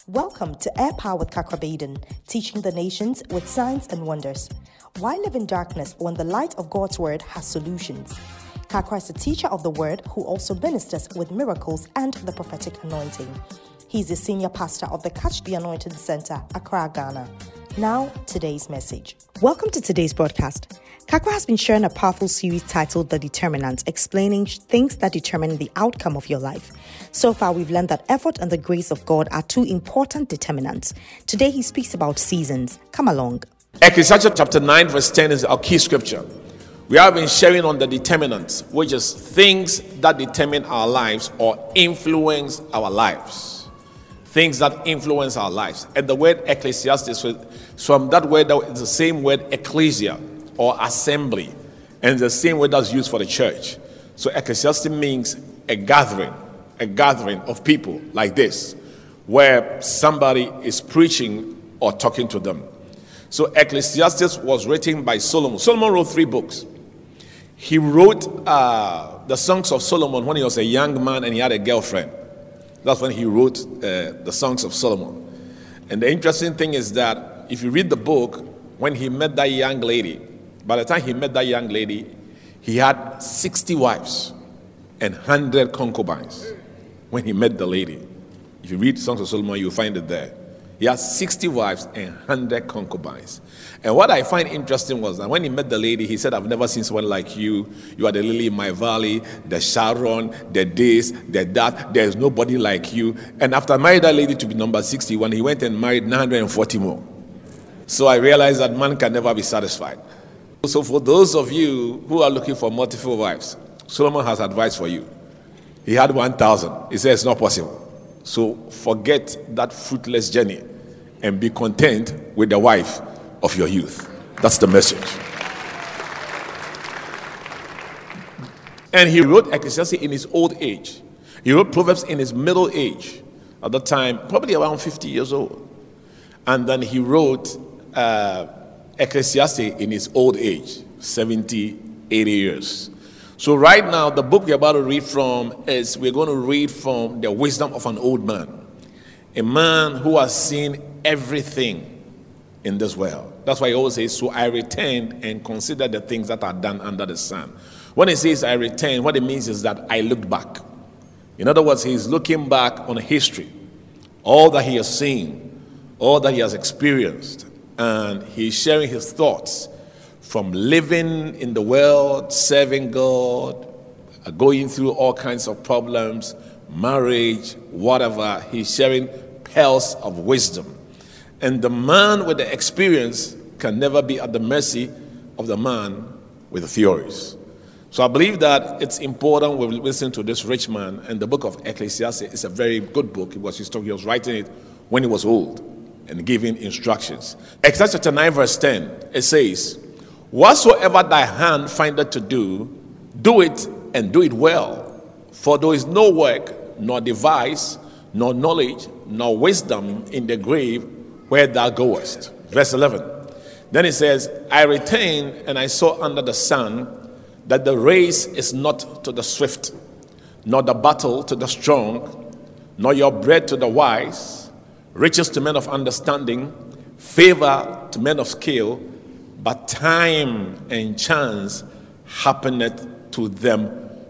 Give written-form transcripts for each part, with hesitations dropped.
Welcome to Air Power with Kakra Baden, teaching the nations with signs and wonders. Why live in darkness when the light of God's word has solutions? Kakra is a teacher of the word who also ministers with miracles and the prophetic anointing. He's a senior pastor of the Catch the Anointing Center, Accra, Ghana. Now, today's message. Welcome to today's broadcast. Kakra has been sharing a powerful series titled The Determinants, explaining things that determine the outcome of your life. So far, we've learned that effort and the grace of God are two important determinants. Today, he speaks about seasons. Come along. Ecclesiastes chapter 9 verse 10 is our key scripture. We have been sharing on the determinants, which is things that determine our lives or influence our lives. Things that influence our lives. And the word Ecclesiastes, from that word, it's the same word ecclesia or assembly, and the same word that's used for the church. So Ecclesiastes means a gathering of people like this, where somebody is preaching or talking to them. So Ecclesiastes was written by Solomon. Solomon wrote 3 books. He wrote the Songs of Solomon when he was a young man and he had a girlfriend. That's when he wrote the Songs of Solomon. And the interesting thing is that if you read the book, when he met that young lady, by the time he met that young lady, he had 60 wives and 100 concubines when he met the lady. If you read Songs of Solomon, you'll find it there. He had 60 wives and 100 concubines. And what I find interesting was that when he met the lady, he said, "I've never seen someone like you. You are the lily in my valley, the Sharon, the this, the that. There's nobody like you." And after marrying that lady to be number 61, he went and married 940 more. So I realized that man can never be satisfied. So for those of you who are looking for multiple wives, Solomon has advice for you. He had 1,000. He said it's not possible. So forget that fruitless journey and be content with the wife of your youth. That's the message. And he wrote Ecclesiastes in his old age. He wrote Proverbs in his middle age. At that time, probably around 50 years old. And then he wrote Ecclesiastes in his old age, 70, 80 years. So right now, the book we're about to read from is, we're going to read from the wisdom of an old man. A man who has seen everything in this world. That's why he always says, "So I returned and considered the things that are done under the sun." When he says I returned, what it means is that I looked back. In other words, he's looking back on history. All that he has seen, all that he has experienced. And he's sharing his thoughts from living in the world, serving God, going through all kinds of problems, marriage, whatever. He's sharing pearls of wisdom. And the man with the experience can never be at the mercy of the man with the theories. So I believe that it's important we listen to this rich man. And the book of Ecclesiastes is a very good book. He was writing it when he was old and giving instructions. Ecclesiastes chapter 9 verse 10, it says, "Whatsoever thy hand findeth to do, do it and do it well. For there is no work, nor device, nor knowledge, nor wisdom in the grave where thou goest." Verse 11. Then it says, "I retained and I saw under the sun that the race is not to the swift, nor the battle to the strong, nor your bread to the wise, riches to men of understanding, favor to men of skill, but time and chance happeneth to them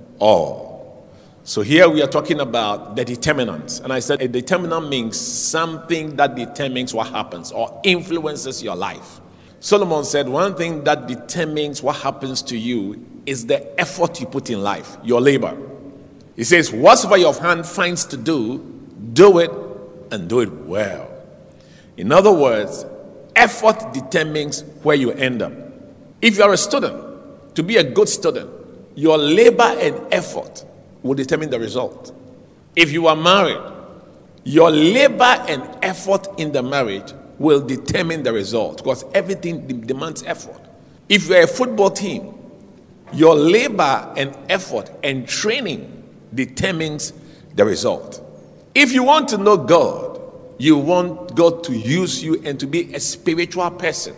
all." So here we are talking about the determinants. And I said a determinant means something that determines what happens or influences your life. Solomon said one thing that determines what happens to you is the effort you put in life, your labor. He says, "Whatsoever your hand finds to do, do it and do it well." In other words, effort determines where you end up. If you are a student, to be a good student, your labor and effort will determine the result. If you are married, your labor and effort in the marriage will determine the result, because everything demands effort. If you are a football team, your labor and effort and training determines the result. If you want to know God, you want God to use you and to be a spiritual person,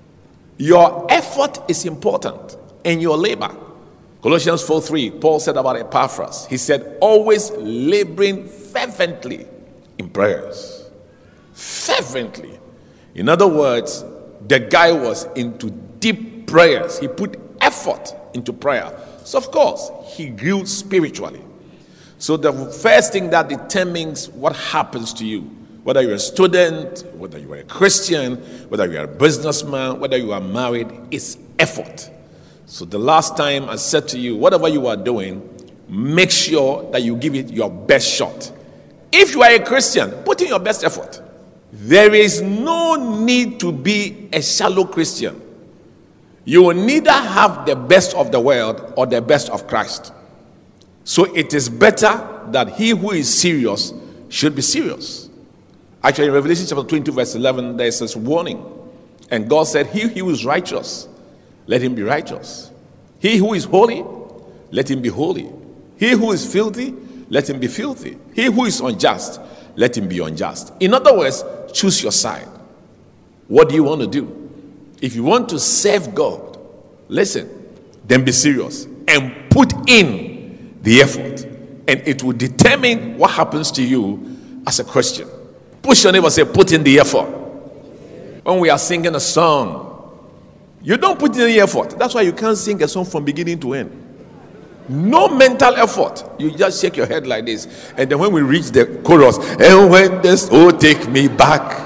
your effort is important and your labor. Colossians 4:3, Paul said about Epaphras, he said, always laboring fervently in prayers. Fervently. In other words, the guy was into deep prayers. He put effort into prayer. So, of course, he grew spiritually. So the first thing that determines what happens to you, whether you're a student, whether you are a Christian, whether you are a businessman, whether you are married, is effort. So the last time I said to you, whatever you are doing, make sure that you give it your best shot. If you are a Christian, put in your best effort. There is no need to be a shallow Christian. You will neither have the best of the world or the best of Christ. So it is better that he who is serious should be serious. Actually, in Revelation chapter 20, verse 11, there is this warning. And God said, he who is righteous, let him be righteous. He who is holy, let him be holy. He who is filthy, let him be filthy. He who is unjust, let him be unjust. In other words, choose your side. What do you want to do? If you want to serve God, listen, then be serious and put in the effort, and it will determine what happens to you as a Christian. Push your neighbor, say, put in the effort. When we are singing a song, you don't put in the effort. That's why you can't sing a song from beginning to end. No mental effort. You just shake your head like this, and then when we reach the chorus, and when the soul take me back,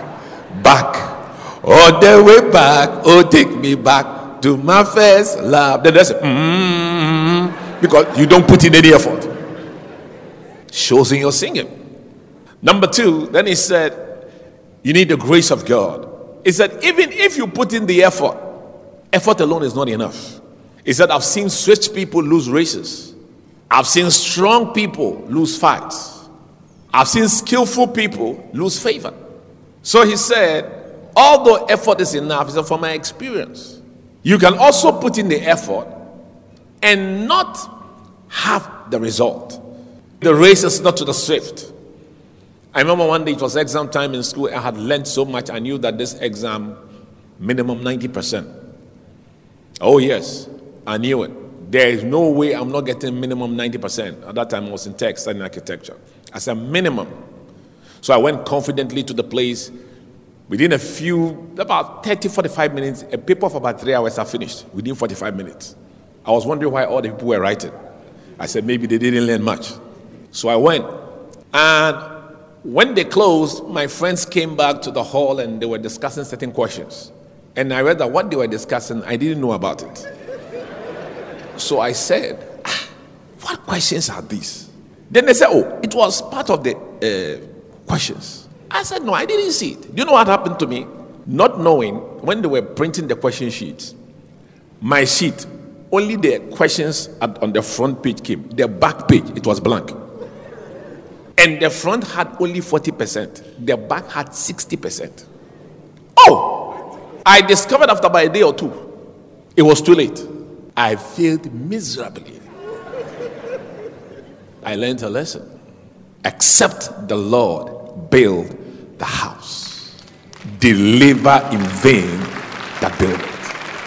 all the way back, oh take me back to my first love. Then there's because you don't put in any effort. Shows in your singing. Number two, then he said, you need the grace of God. He said, even if you put in the effort alone is not enough. He said, I've seen swift people lose races. I've seen strong people lose fights. I've seen skillful people lose favor. So he said, although effort is enough, he said, from my experience, you can also put in the effort and not have the result. The race is not to the swift. I remember one day, it was exam time in school. I had learned so much. I knew that this exam, minimum 90%. Oh yes, I knew it. There is no way I'm not getting minimum 90%. At that time, I was in tech, studying architecture. I said minimum. So I went confidently to the place. Within about 30, 45 minutes, a paper of about 3 hours I finished. Within 45 minutes. I was wondering why all the people were writing. I said maybe they didn't learn much. So I went. And when they closed, my friends came back to the hall and they were discussing certain questions. And I read that what they were discussing, I didn't know about it. So I said, what questions are these? Then they said, oh, it was part of the questions. I said, no, I didn't see it. Do you know what happened to me? Not knowing, when they were printing the question sheets, my sheet, only the questions on the front page came. The back page, it was blank. And the front had only 40%. The back had 60%. Oh! I discovered after about a day or two, it was too late. I failed miserably. I learned a lesson. Except the Lord build the house, deliver in vain that build it.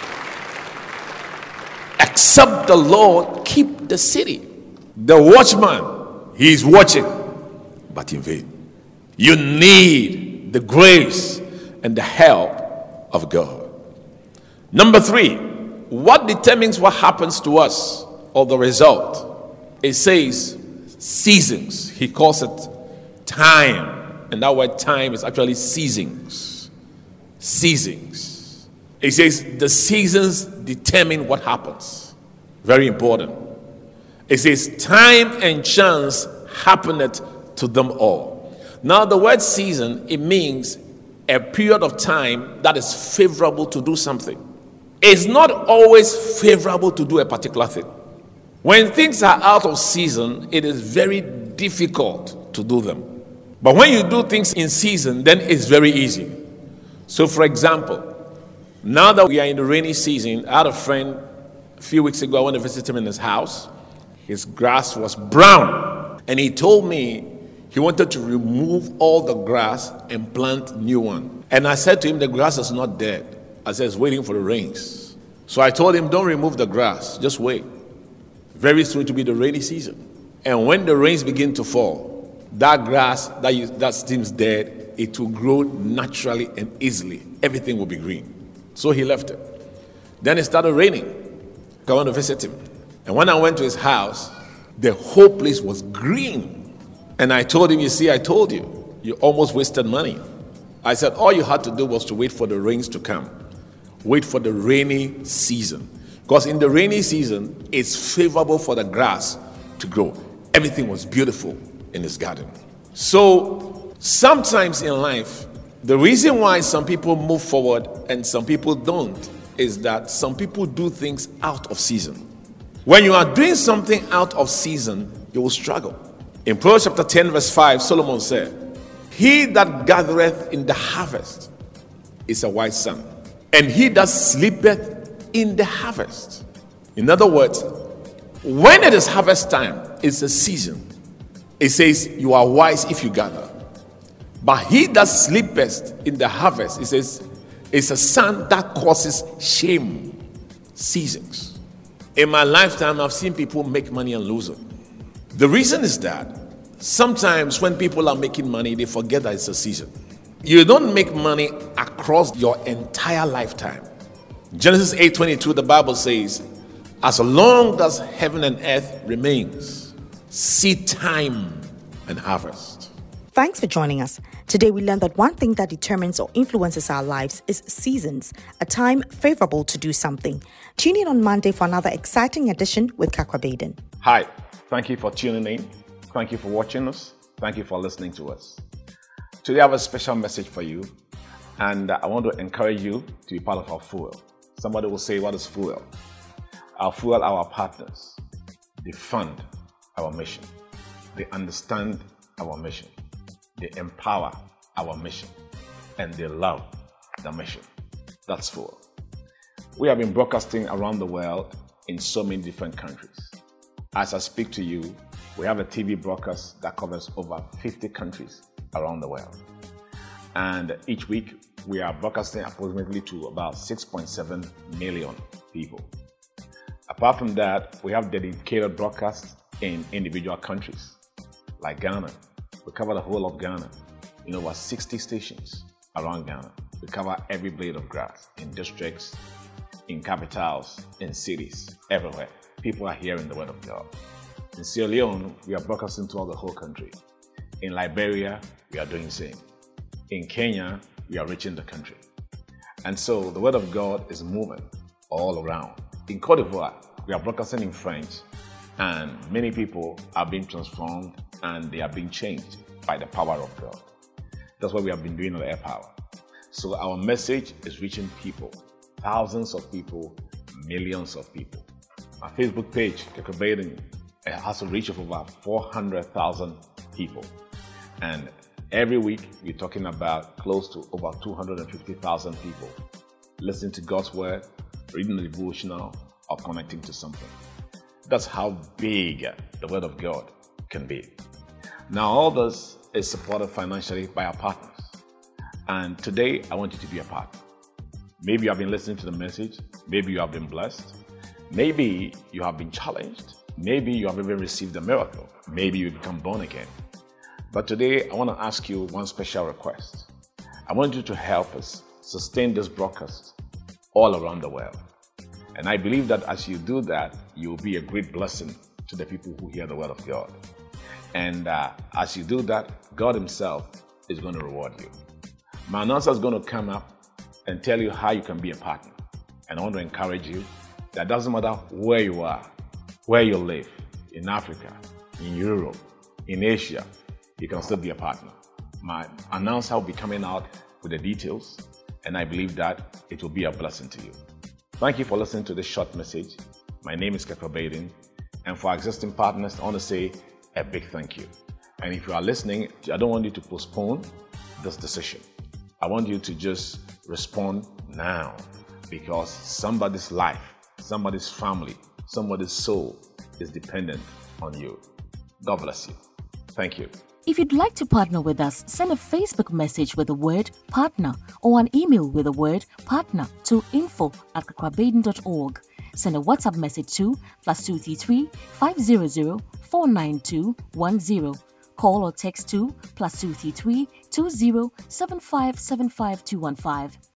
Except the Lord keep the city, the watchman, he is watching, but in vain. You need the grace and the help of God. Number three, what determines what happens to us or the result? It says seasons. He calls it time. And that word time is actually seasons. Seasons. It says the seasons determine what happens. Very important. It says time and chance happeneth to them all. Now the word season, it means a period of time that is favorable to do something. It's not always favorable to do a particular thing. When things are out of season, it is very difficult to do them. But when you do things in season, then it's very easy. So for example, now that we are in the rainy season, I had a friend a few weeks ago. I went to visit him in his house. His grass was brown. And he told me he wanted to remove all the grass and plant new one. And I said to him, the grass is not dead. I said, it's waiting for the rains. So I told him, don't remove the grass. Just wait. Very soon to be the rainy season. And when the rains begin to fall, that grass that seems dead it will grow naturally and easily. Everything will be green. So he left it. Then it started raining. I went to visit him. And when I went to his house, the whole place was green. And I told him, you see, I told you, you almost wasted money. I said, all you had to do was to wait for the rains to come. Wait for the rainy season. Because in the rainy season, it's favorable for the grass to grow. Everything was beautiful in his garden. So sometimes in life, the reason why some people move forward and some people don't is that some people do things out of season. When you are doing something out of season, you will struggle. In Proverbs chapter 10 verse 5, Solomon said, he that gathereth in the harvest is a wise son, and he that sleepeth in the harvest. In other words, when it is harvest time, it's a season. It says you are wise if you gather. But he that sleepeth in the harvest, it says, is a son that causes shame. Seasons. In my lifetime, I've seen people make money and lose it. The reason is that sometimes when people are making money, they forget that it's a season. You don't make money across your entire lifetime. Genesis 8:22, the Bible says, as long as heaven and earth remains, seed time and harvest. Thanks for joining us. Today we learned that one thing that determines or influences our lives is seasons, a time favorable to do something. Tune in on Monday for another exciting edition with Kakwa Baden. Hi, thank you for tuning in. Thank you for watching us. Thank you for listening to us. Today I have a special message for you, and I want to encourage you to be part of our fuel. Somebody will say, what is fuel? Our fuel are our partners. They fund our mission. They understand our mission. They empower our mission. And they love the mission. That's fuel. We have been broadcasting around the world in so many different countries. As I speak to you, we have a TV broadcast that covers over 50 countries around the world. And each week, we are broadcasting approximately to about 6.7 million people. Apart from that, we have dedicated broadcasts in individual countries, like Ghana. We cover the whole of Ghana in over 60 stations around Ghana. We cover every blade of grass in districts, in capitals, in cities, everywhere. People are hearing the word of God. In Sierra Leone, we are broadcasting throughout the whole country. In Liberia, we are doing the same. In Kenya, we are reaching the country. And so the word of God is moving all around. In Cote d'Ivoire, we are broadcasting in French, and many people are being transformed and they are being changed by the power of God. That's what we have been doing on Air Power. So our message is reaching people, thousands of people, millions of people. Our Facebook page, Kakwa Baden, has a reach of over 400,000 people. And every week, we're talking about close to over 250,000 people listening to God's word, reading the devotional, or connecting to something. That's how big the word of God can be. Now, all this is supported financially by our partners. And today, I want you to be a partner. Maybe you have been listening to the message. Maybe you have been blessed. Maybe you have been challenged. Maybe you have even received a miracle. Maybe you become born again. But today, I want to ask you one special request. I want you to help us sustain this broadcast all around the world. And I believe that as you do that, you will be a great blessing to the people who hear the word of God. And as you do that, God himself is going to reward you. My announcer is going to come up and tell you how you can be a partner. And I want to encourage you that it doesn't matter where you are, where you live, in Africa, in Europe, in Asia, you can still be a partner. My announcer will be coming out with the details, and I believe that it will be a blessing to you. Thank you for listening to this short message. My name is Kakwa Baden, and for our existing partners, I want to say a big thank you. And if you are listening, I don't want you to postpone this decision. I want you to just respond now, because somebody's life, somebody's family, somebody's soul is dependent on you. God bless you. Thank you. If you'd like to partner with us, send a Facebook message with the word partner or an email with the word partner to info@kakwabaden.org. Send a WhatsApp message to +233 500 492 10. Call or text to +233 20 75 75 215.